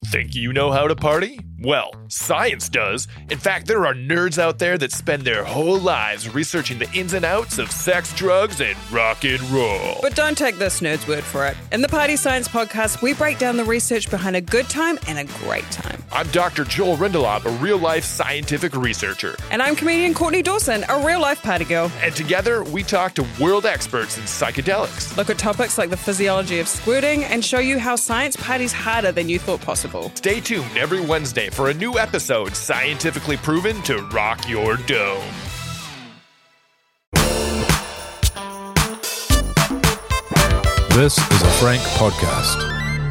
Think you know how to party? Well, science does. In fact, there are nerds out there that spend their whole lives researching the ins and outs of sex, drugs, and rock and roll. But don't take this nerd's word for it. In the Party Science Podcast, we break down the research behind a good time and a great time. I'm Dr. Joel Rindelop, a real-life scientific researcher. And I'm comedian Courtney Dawson, a real-life party girl. And together, we talk to world experts in psychedelics. Look at topics like the physiology of squirting and show you how science parties harder than you thought possible. Stay tuned every Wednesday for a new episode scientifically proven to rock your dome. This is a Frank podcast.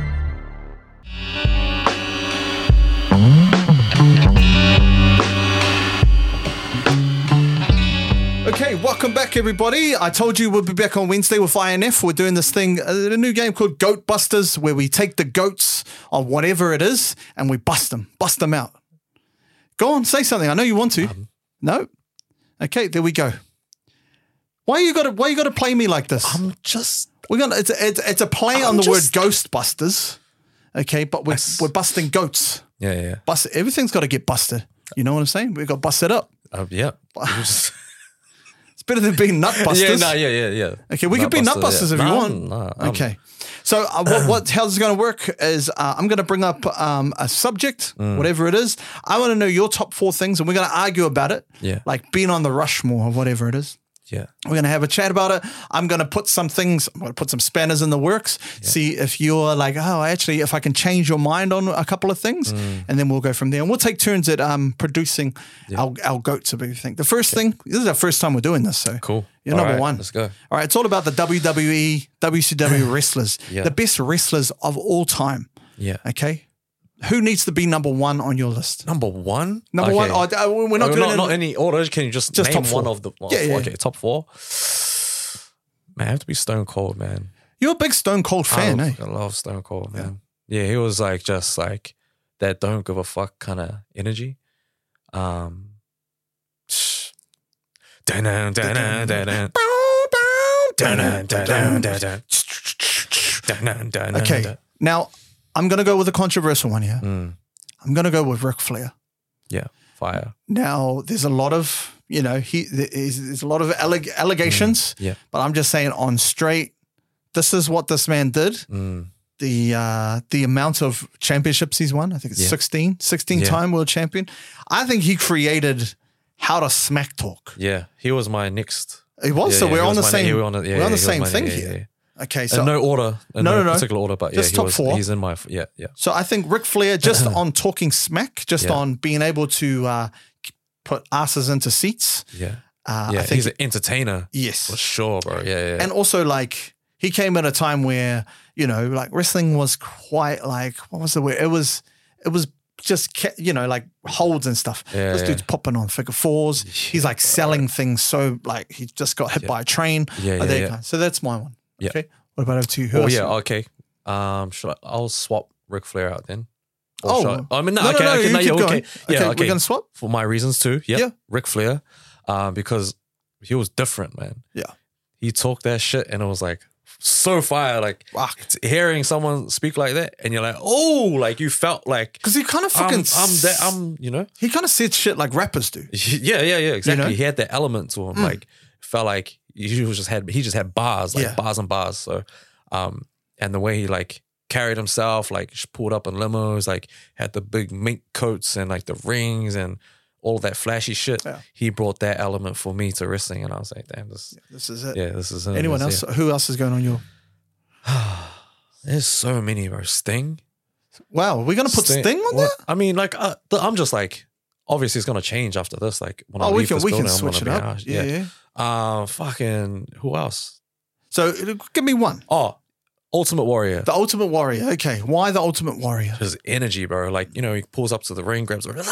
Okay, welcome back, everybody. I told you we'll be back on Wednesday with INF. We're doing this thing, a new game called Goat Busters, where we take the goats on whatever it is and we bust them out. Go on, say something. I know you want to. No? Okay, there we go. Why you gotta play me like this? It's a play on the word Ghostbusters. Okay, but we're busting goats. Yeah. Everything's got to get busted. You know what I'm saying? We've got busted up. Yeah. It's better than being nut busters. Yeah. Okay, we could be nut busters if you want. No, okay. So how's it going to work is I'm going to bring up a subject, whatever it is. I want to know your top 4 things, and we're going to argue about it. Yeah. Like being on the Rushmore or whatever it is. Yeah. We're going to have a chat about it. I'm going to put some spanners in the works, see if you're like, actually, if I can change your mind on a couple of things, and then we'll go from there. And we'll take turns at producing our goats of everything. The first thing, this is our first time we're doing this, so cool. You're number one. Let's go. All right, it's all about the WWE, WCW wrestlers, the best wrestlers of all time. Yeah. Okay. Who needs to be number 1 on your list? Number 1? Number 1. We're not doing not any order. Can you just name top 4. one of the? Yeah. Okay, top 4. Man, I have to be Stone Cold, man. You're a big Stone Cold fan, I love Stone Cold, man. Yeah, he was just like that don't give a fuck kind of energy. Okay, now I'm going to go with a controversial one here. I'm going to go with Ric Flair. Yeah, fire. Now, there's a lot of, there's a lot of allegations, but I'm just saying on straight, this is what this man did. The amount of championships he's won, I think it's 16-time world champion. I think he created how to smack talk. Yeah, he was my next. He was, so we're on the same, we're on the same thing here. Yeah. Okay, so no order, no particular order, but just top 4. He's in my yeah. So I think Ric Flair, just on talking smack, just on being able to put asses into seats. I think he's an entertainer. Yes, for sure, bro. Yeah. And also, like, he came at a time where like wrestling was quite like, what was the word? It was just like holds and stuff. This dude's popping on figure 4s. He's like selling things, so like he just got hit by a train. So that's my one. Yeah. Okay. What about over to you? Okay. I'll swap Ric Flair out then. No, we're gonna swap for my reasons too. Yeah. Ric Flair, because he was different, man. Yeah. He talked that shit, and it was like so fire. Like hearing someone speak like that, and you're like, oh, like you felt like because he kind of fucking he kind of said shit like rappers do. Yeah, exactly. He had that element to him. Like felt like he just had bars, like bars and bars. So, and the way he like carried himself, like pulled up in limos, like had the big mink coats and like the rings and all of that flashy shit. Yeah. He brought that element for me to wrestling, and I was like, damn, this is it. Yeah, this is it. Anyone else? Yeah. Who else is going on your? There's so many, bro. Sting. Wow, we're gonna put Sting on there? I mean, like, I'm just like, obviously it's gonna change after this. Like, when I leave this building, I'm switch it up. Yeah. Fucking who else? So give me one. Ultimate Warrior. The Ultimate Warrior. Okay. Why the Ultimate Warrior? His energy, bro. Like, he pulls up to the ring, grabs the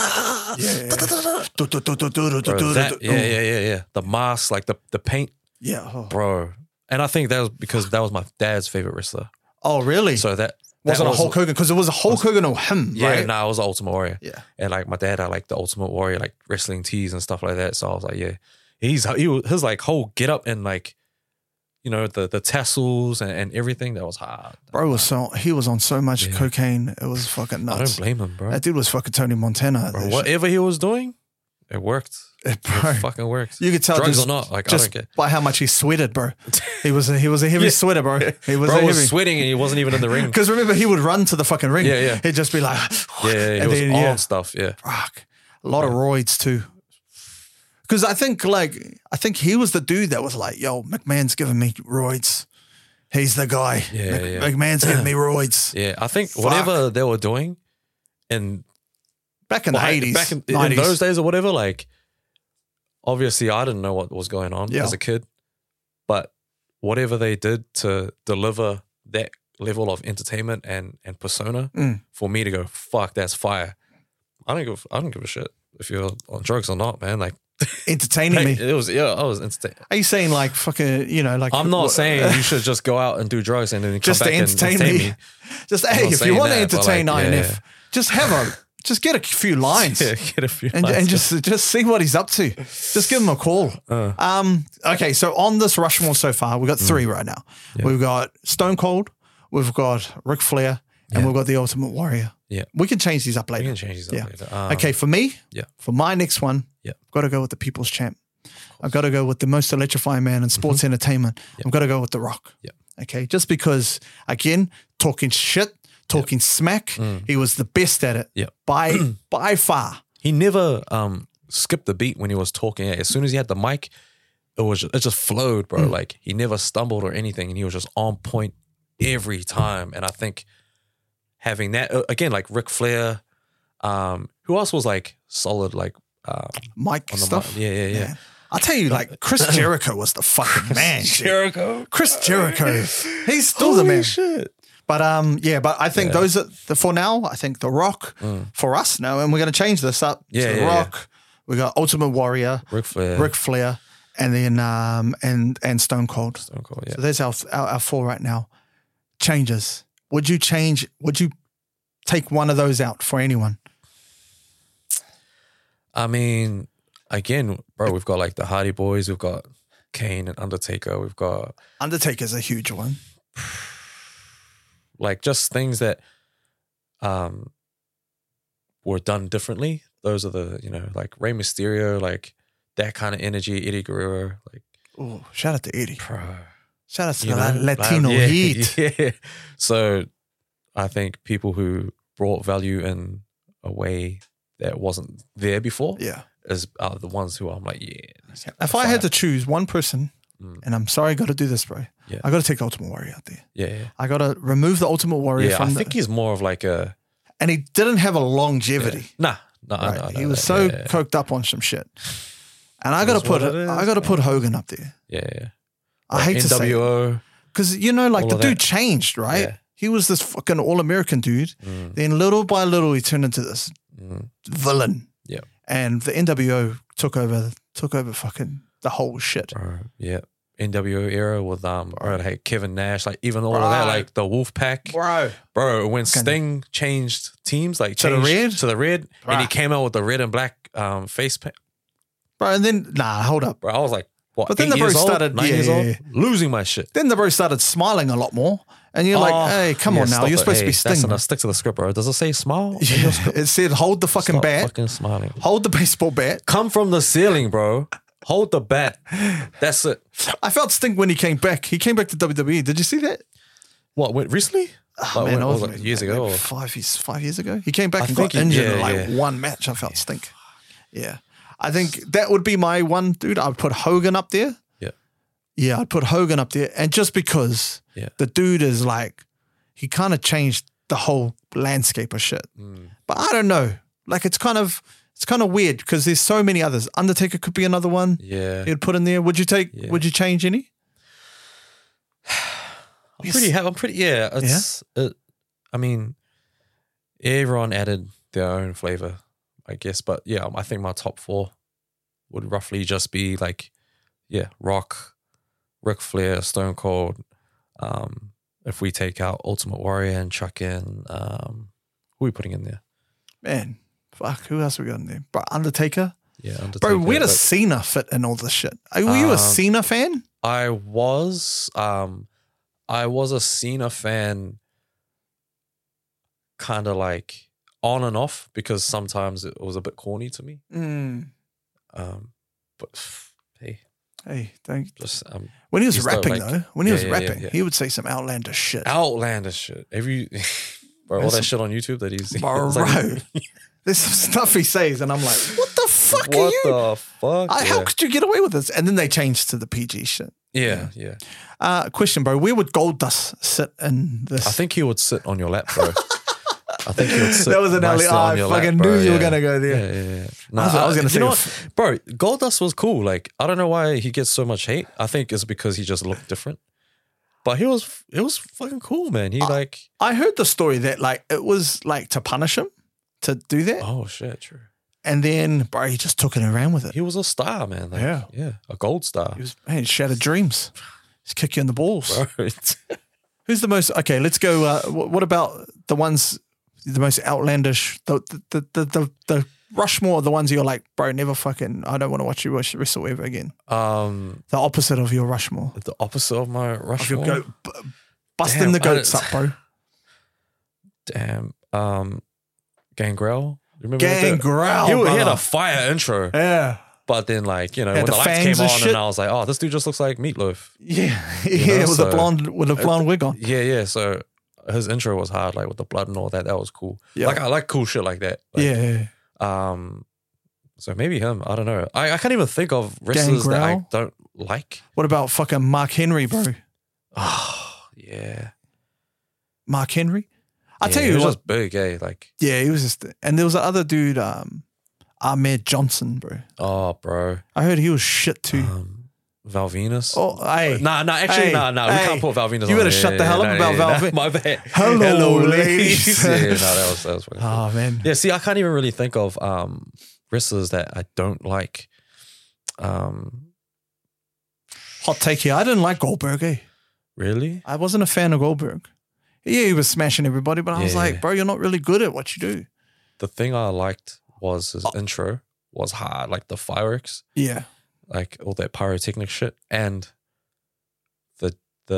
The mask, like the paint. Yeah. Bro. And I think that was because that was my dad's favorite wrestler. Oh, really? So that wasn't a Hulk Hogan, because it was a Hulk Hogan or him, right? Yeah, it was Ultimate Warrior. Yeah. And like my dad had like the Ultimate Warrior, like wrestling tees and stuff like that. So I was like, his like whole get up and like, you know, the tassels and everything. That was hard. Bro he was on so much cocaine. It was fucking nuts. I don't blame him, bro. That dude was fucking Tony Montana. Bro, whatever he was doing, it worked. It fucking works. You could tell drugs just, or not. Like, just I don't care. by how much he sweated, bro. He was a heavy sweater, bro. He was bro a was heavy. sweating and he wasn't even in the ring. Because remember, he would run to the fucking ring. Yeah. He'd just be like, yeah, he was on stuff. Yeah, fuck. A lot of roids too. Because I think he was the dude that was like, yo, McMahon's giving me roids. He's the guy. Yeah. McMahon's giving me roids. Yeah, I think whatever they were doing, and back in the 80s, back in 90s. those days or whatever, like obviously I didn't know what was going on as a kid, but whatever they did to deliver that level of entertainment and persona for me to go, fuck, that's fire. I don't give a shit if you're on drugs or not, man. Like entertaining me. It was I was entertaining. Are you saying like fucking, you know, like I'm not saying you should just go out and do drugs and then come just back to entertain and me. Just hey, if you want to entertain INF, just just get a few lines. Get a few lines. And just see what he's up to. Just give him a call. Okay, so on this Rushmore so far, we've got 3 right now. Yeah. We've got Stone Cold, we've got Ric Flair, and we've got the Ultimate Warrior. Yeah. We can change these up later. We can change these up later. Okay, for me, for my next one, I've got to go with the People's Champ. I've got to go with the most electrifying man in sports entertainment. I've got to go with The Rock. Okay, just because, again, talking shit, talking smack, he was the best at it by far. He never skipped the beat when he was talking. As soon as he had the mic, it just flowed, bro. Like he never stumbled or anything, and he was just on point every time. And I think having that again, like Ric Flair, who else was like solid, like mic stuff. Yeah. I'll tell you, like Chris Jericho was the fucking man. Chris Jericho, he's still the man. Shit. But but I think those are for now. I think The Rock for us now, and we're going to change this up. The Rock. We got Ultimate Warrior, Ric Flair, and then and Stone Cold. Stone Cold. Yeah. So there's our 4 right now. Changes. Would you change? Would you take one of those out for anyone? I mean, again, bro, we've got like the Hardy Boys, we've got Kane and Undertaker, we've got Undertaker's a huge one. Like just things that were done differently. Those are the, you know, like Rey Mysterio, like that kind of energy, Eddie Guerrero, like. Oh, shout out to Eddie. Bro. Shout out to the Latino heat. Yeah. So I think people who brought value in a way that wasn't there before are the ones who I'm like, if I had to choose one person, and I'm sorry I got to do this, bro. Yeah. I got to take Ultimate Warrior out there. Yeah. I got to remove the Ultimate Warrior from I think he's more of like a... And he didn't have a longevity. Nah. He was so coked up on some shit. And I got to put Hogan up there. Yeah. I hate to say it. Because, you know, like the dude changed, right? Yeah. He was this fucking all-American dude. Then little by little, he turned into this villain. Yeah. And the NWO took over fucking the whole shit. Yeah. NWO era with like Kevin Nash, like even all of that, like the Wolfpack. Bro, when Sting changed teams, like to the red, and he came out with the red and black face paint. Bro, and then hold up. Bro, I was like, what? But then the bro started 9 years old, losing my shit. Then the bro started smiling a lot more. And you're like, hey, come on now. You're supposed to be Sting. Stick to the script, bro. Does it say smile? Yeah. It said hold the fucking bat. Fucking smiling. Hold the baseball bat. Come from the ceiling, bro. Hold the bat. That's it. I felt Sting when he came back. He came back to WWE. Did you see that? What, went recently? Man, was it years ago? Like 5 years ago. He came back and got injured in one match. I felt Stink. Yeah. I think that would be my one, dude. I'd put Hogan up there. Yeah, I'd put Hogan up there. And just because the dude is like, he kind of changed the whole landscape of shit. But I don't know. Like it's kind of weird because there's so many others. Undertaker could be another one. Yeah. You'd put in there. Would you change any? I'm pretty. I mean, everyone added their own flavor, I guess. But yeah, I think my top 4 would roughly just be like, Rock, Ric Flair, Stone Cold. If we take out Ultimate Warrior and chuck in, who are we putting in there? Man, fuck, who else we got in there? But Undertaker. Yeah, Undertaker. Bro, where does Cena fit in all this shit? Were you a Cena fan? I was a Cena fan, kind of like on and off, because sometimes it was a bit corny to me. But hey, don't just when he was rapping when he was rapping, he would say some outlandish shit. Bro, all that shit on YouTube that he's bro. There's some stuff he says, and I'm like, what the fuck are what you? the fuck? How could you get away with this? And then they changed to the PG shit. Yeah. Question, bro. Where would Goldust sit in this? I think he would sit on your lap, bro. I think he would sit. That was an alley. I fucking knew you were gonna go there. Yeah. No, I was gonna say, bro, Goldust was cool. Like, I don't know why he gets so much hate. I think it's because he just looked different. But it was fucking cool, man. I heard the story that like it was like to punish him to do that. Oh shit, true. And then, bro, he just took it and ran with it. He was a star, man. Like, yeah, a gold star. He shattered dreams. Just kick you in the balls. Bro, who's the most? Okay, let's go. What about the ones? The most outlandish, the Rushmore, the ones you're like, bro, never fucking, I don't want to watch you wrestle ever again. The opposite of your Rushmore. The opposite of my Rushmore. Of your goat, busting the goats up, bro. Damn. Gangrel. Remember Gangrel. He had a fire intro. Yeah. But then, like, you know, when the lights came on, and I was like, oh, this dude just looks like Meatloaf. Yeah. With a blonde wig on. Yeah. So his intro was hard, like with the blood and all that. That was cool. Yeah. Like, I like cool shit like that. Like, yeah. So maybe him. I don't know. I can't even think of wrestlers that I don't like. What about fucking Mark Henry, bro? Oh, yeah. Mark Henry? I tell you, he was just big, eh? Like, yeah, he was just. And there was the other dude, Ahmed Johnson, bro. Oh, bro. I heard he was shit too. Val Venus. Oh, hey. Actually, no. We can't put Val Venus on. You better shut the hell up about Val Venus. My bad. Hello, ladies. that was funny. Oh, man. Yeah, see, I can't even really think of wrestlers that I don't like. Hot take here. I didn't like Goldberg, eh? Really? I wasn't a fan of Goldberg. Yeah, he was smashing everybody, but I was like, bro, you're not really good at what you do. The thing I liked was his intro was hard, like the fireworks. Yeah. Like all that pyrotechnic shit. And the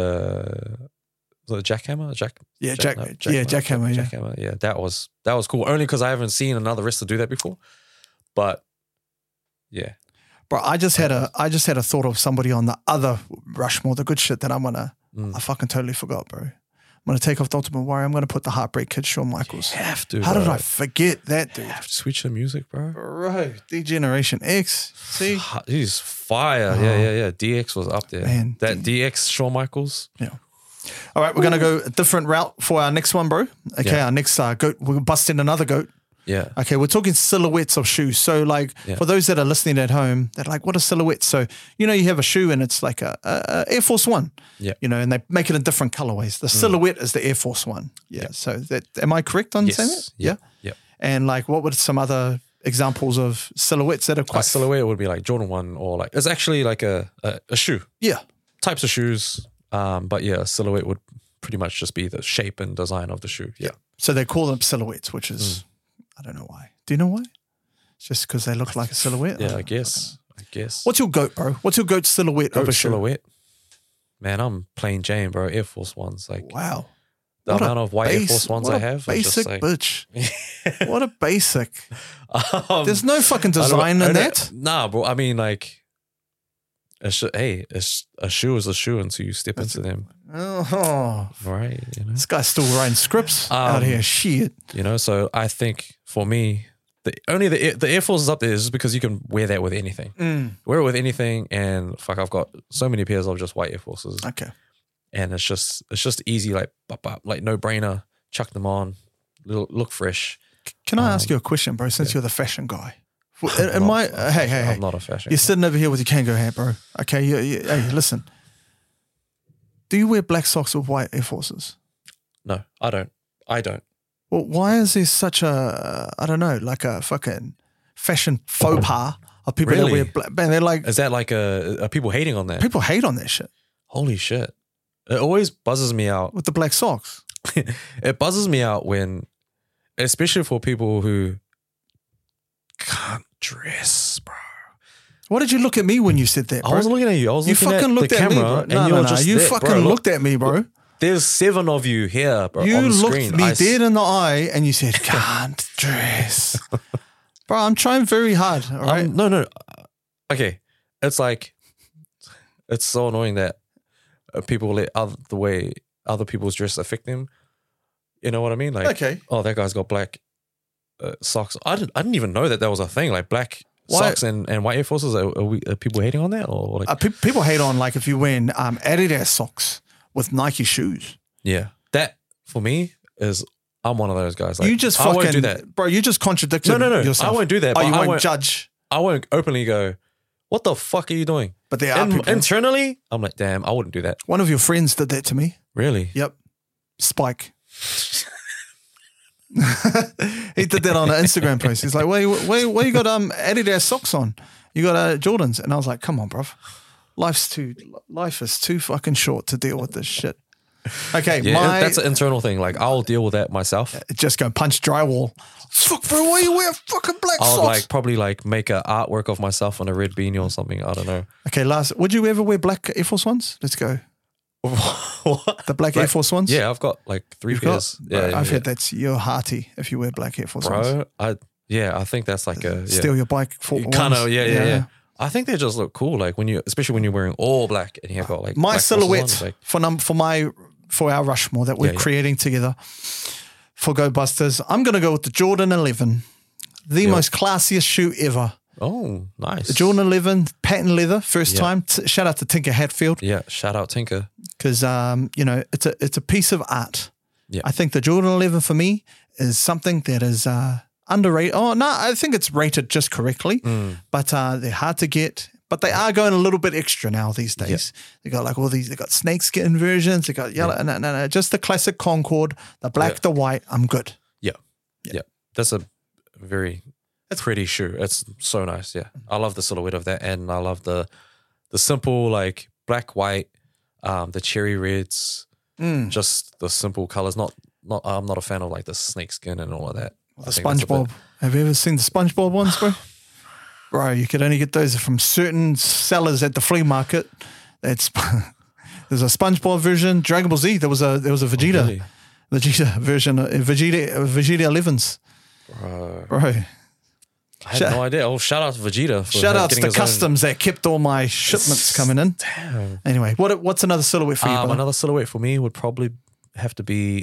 jackhammer? Jackhammer. Yeah. Jackhammer. Yeah, that was cool. Only because I haven't seen another wrestler do that before. But yeah. Bro, I just had a thought of somebody on the other Rushmore, the good shit that I fucking totally forgot, bro. I'm going to take off the Ultimate Warrior. I'm going to put the Heartbreak Kid, Shawn Michaels. You have to, How did I forget that, dude? Switch the music, bro. Bro, D-Generation X. See? He's fire. Yeah. DX was up there. Man, that DX Shawn Michaels. Yeah. All right, we're going to go a different route for our next one, bro. Okay, our next goat. We're busting another goat. Yeah. Okay, we're talking silhouettes of shoes. So, like, for those that are listening at home, they're like, what are silhouettes? So, you know, you have a shoe and it's like a Air Force One. Yeah. You know, and they make it in different colorways. The silhouette is the Air Force One. Yeah. So, am I correct on saying that? Yeah. And, like, what would some other examples of silhouettes that are quite... A silhouette would be like Jordan 1 or like... It's actually like a shoe. Yeah. Types of shoes. But yeah, a silhouette would pretty much just be the shape and design of the shoe. Yeah. So, they call them silhouettes, which is... I don't know why. Do you know why? It's just because they look like a silhouette? Yeah, I guess. What's your goat, bro? What's your goat silhouette of a shoe? Silhouette? Man, I'm plain Jane, bro. Air Force Ones. Like, wow. The amount of white Air Force Ones I have. Basic just like, bitch. What a basic. There's no fucking design in that. Nah, bro. I mean, like, a shoe is a shoe until you step into them. Oh, right. You know? This guy's still writing scripts out here. Shit. You know, so I think for me, the Air Force is up there is just because you can wear that with anything. Wear it with anything, and fuck, I've got so many pairs of just white Air Forces. Okay. And it's just easy, like no brainer. Chuck them on, look fresh. Can I ask you a question, bro? Since you're the fashion guy. Hey, I'm not a fashion guy. You're sitting over here with your Kango hat, bro. Okay, hey, listen. Do you wear black socks with white Air Forces? No, I don't. Well, why is there such a, I don't know, like a fucking fashion faux pas of people that wear black? Man, they're like, is that like are people hating on that? People hate on that shit. Holy shit! It always buzzes me out with the black socks. It buzzes me out when, especially for people who can't dress, bro. What did you look at me when you said that, bro? I wasn't looking at you. I was You looking fucking at looked the at me, camera, bro. and you were just You there, fucking bro. looked at me, bro. There's 7 of you here, bro. You on the looked screen. me dead in the eye and you said, can't dress. Bro, I'm trying very hard, all right? No. Okay. It's like, it's so annoying that people let the way other people's dress affect them. You know what I mean? Like, Okay. oh, that guy's got black socks. I didn't even know that was a thing. Like black socks and white Air Forces. Are people hating on that? Or like, People hate on like if you wear Adidas socks with Nike shoes. yeah. That, for me, is, I'm one of those guys. Like, You just I fucking, won't do that. bro, you just contradicted No. yourself. I won't do that. Oh, but you I won't judge. I won't openly go, what the fuck are you doing? But there are people. Internally, I'm like, damn, I wouldn't do that. One of your friends did that to me. Really? Yep. Spike. He did that on an Instagram post. He's like, where you got Adidas socks on? You got Jordans? And I was like, come on, bruv. Life is too fucking short to deal with this shit. Okay, Yeah, that's an internal thing. Like, I'll deal with that myself. just go punch drywall. Fuck, bro, why you wear fucking black I'll socks? probably make an artwork of myself on a red beanie or something. I don't know. Okay, last. Would you ever wear black Air Force Ones? Let's go. What? The black Air Force Ones? Yeah, I've got like 3 You've pairs. got? Yeah, Bro, I've yeah. heard that's you're hearty if you wear black Air Force Ones. Bro, I think that's like a Steal your bike for kind ones. of yeah. I think they just look cool. Like especially when you're wearing all black and you've got like My black silhouette forces on, for our Rushmore that we're Yeah. creating together for Go Busters, I'm going to go with the Jordan 11, the most classiest shoe ever. oh, nice. The Jordan 11 patent leather, first Yeah. time. Shout out to Tinker Hatfield Yeah, shout out Tinker. because it's a piece of art. Yeah. I think the Jordan 11 for me is something that is underrated. Oh no, I think it's rated just correctly, but they're hard to get. But they are going a little bit extra now these days. They got like all these. They got snakeskin versions. They got yellow. No, just the classic Concord, the black, the white. I'm good. Yeah. That's a very pretty shoe. It's so nice. Yeah, I love the silhouette of that, and I love the simple like black, white, the cherry reds, just the simple colors. Not. I'm not a fan of like the snakeskin and all of that. The SpongeBob. Have you ever seen the SpongeBob ones, bro? Bro, you could only get those from certain sellers at the flea market. There's a SpongeBob version, Dragon Ball Z. There was a Vegeta, really? Vegeta version, Vegeta 11s. Bro. I had no idea. Oh, shout out to Vegeta. For Shout out to getting the his own- customs that kept all my shipments coming in. Damn. Anyway, what's another silhouette for you, brother? Another silhouette for me would probably have to be,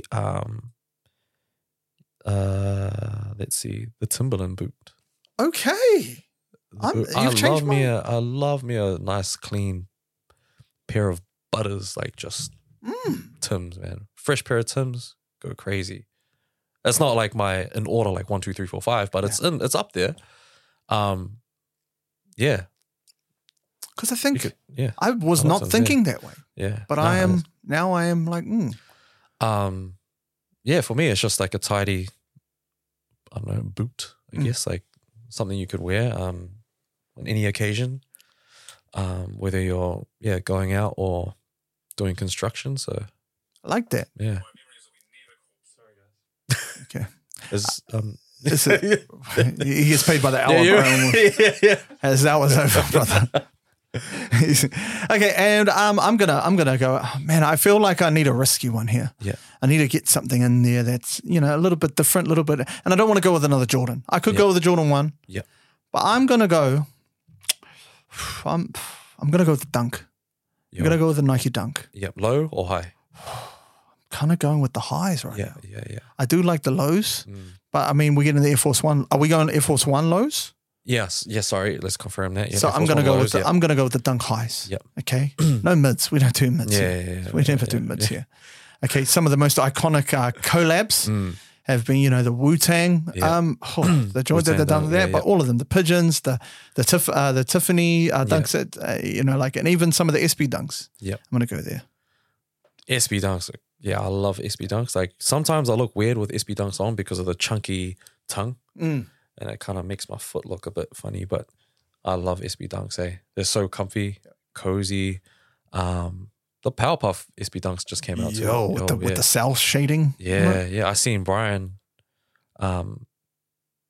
let's see, the Timberland boot. Okay. You've changed I love me a nice clean pair of butters, like just Tims, man. Fresh pair of Tims, go crazy. It's not like in order like 1, 2, 3, 4, 5, but it's up there. Yeah. Because I think Yeah. I was I love not Tims, thinking that way. Yeah. But No, I am like, yeah, for me, it's just like a tidy, I don't know, boot, I guess, like something you could wear on any occasion, whether you're, going out or doing construction. So, I like that. yeah. Okay. He gets paid by the hour, bro. yeah. As that was over, brother. Okay, and I'm gonna go. Man, I feel like I need a risky one here. Yeah. I need to get something in there that's a little bit different, and I don't want to go with another Jordan. I could go with the Jordan 1. Yeah. But I'm gonna go. I'm gonna go with the Dunk. I'm gonna go with the Nike Dunk. Yeah. Low or high? Kind of going with the highs right now. Yeah. I do like the lows, but I mean, we're getting the Air Force One. Are we going Air Force One lows? Yes. Yeah. Sorry. Let's confirm that. Yeah, So I'm gonna go with I'm gonna go with the Dunk highs. Yep. Okay. No mids. We don't do mids. Yeah, here. yeah, We never do mids here. Okay. Some of the most iconic collabs have been, the Wu-Tang. Yeah. The joint that they've done with that, but all of them, the Pigeons, the Tiffany dunks, and even some of the SB dunks. Yep. I'm gonna go there. SB dunks. Yeah, I love SB dunks. Like sometimes I look weird with SB dunks on because of the chunky tongue. And it kind of makes my foot look a bit funny, but I love SB dunks, They're so comfy, cozy. The Powerpuff SB dunks just came out too. With the cell shading. Yeah. I seen Brian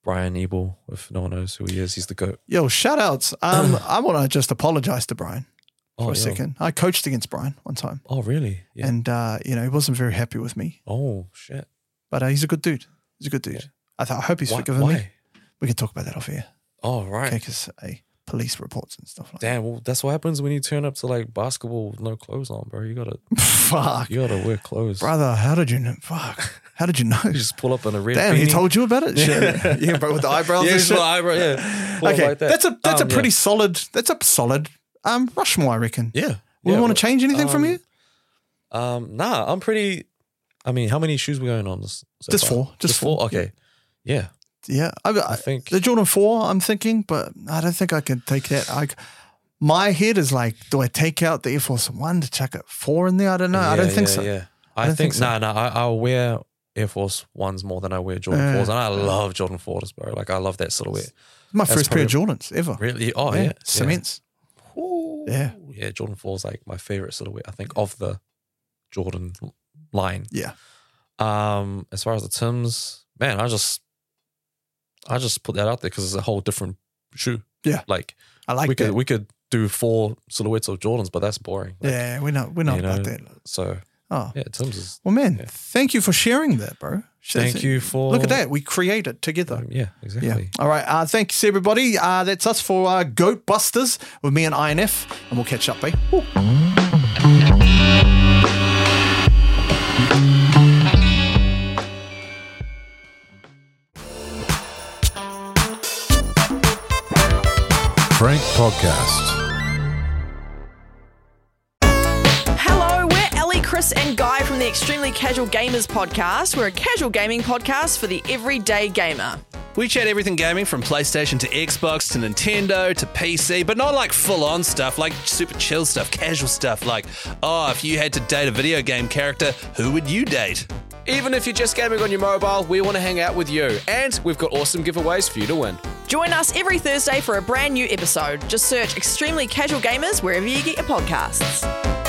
Brian Ebel, if no one knows who he is. He's the GOAT. Yo, shout outs. I want to just apologize to Brian for a yeah. second. I coached against Brian one time. Oh, really? Yeah. And, he wasn't very happy with me. Oh, shit. But he's a good dude. He's a good dude. Yeah. I hope he's forgiven why? me. We can talk about that off here. Oh, right. Okay, because police reports and stuff like Damn, well, that's what happens when you turn up to like basketball with no clothes on, bro. You gotta Fuck. wear clothes. Brother, how did you know? Fuck. How did you know? You just pull up in a red Damn, beanie. he told you about it? Shit. Yeah, bro, with the eyebrows Yeah, and just shit. the eyebrow, yeah. Pull up Okay, like that. that's a pretty Yeah. solid Rushmore, I reckon. Yeah. We Yeah, want well, to change anything from you? Nah, I'm pretty. I mean, how many shoes we going on this? So Just far? four. Just four. Okay. Yeah. Yeah, I think the Jordan 4, I'm thinking, but I don't think I can take that. My head is like, do I take out the Air Force One to chuck a 4 in there? I don't know. I don't think so. Yeah. I don't think so. I'll wear Air Force Ones more than I wear Jordan 4s. And I love Jordan 4s, bro. Like, I love that silhouette. My first pair of Jordans ever. Really? Oh, yeah. Cements. Ooh. Yeah. Yeah, Jordan 4 is like my favorite silhouette, I think, of the Jordan line. Yeah. As far as the Timbs, man, I just put that out there because it's a whole different shoe. Yeah. Like, I like that. We could do 4 silhouettes of Jordans, but that's boring. Like, Yeah, we're not about that. So, Oh. yeah, Timbs is. Well, man, thank you for sharing that, bro. Thank you for. Look at that. We created together. Yeah, exactly. Yeah. All right. Thanks, everybody. That's us for Goat Busters with me and INF, and we'll catch up, eh? Woo. Frank Podcast. Hello, we're Ellie, Chris, and Guy from the Extremely Casual Gamers podcast. We're a casual gaming podcast for the everyday gamer. We chat everything gaming from PlayStation to Xbox to Nintendo to PC, but not like full-on stuff, like super chill stuff, casual stuff, like, oh, if you had to date a video game character, who would you date? Even if you're just gaming on your mobile, we want to hang out with you. And we've got awesome giveaways for you to win. Join us every Thursday for a brand new episode. Just search Extremely Casual Gamers wherever you get your podcasts.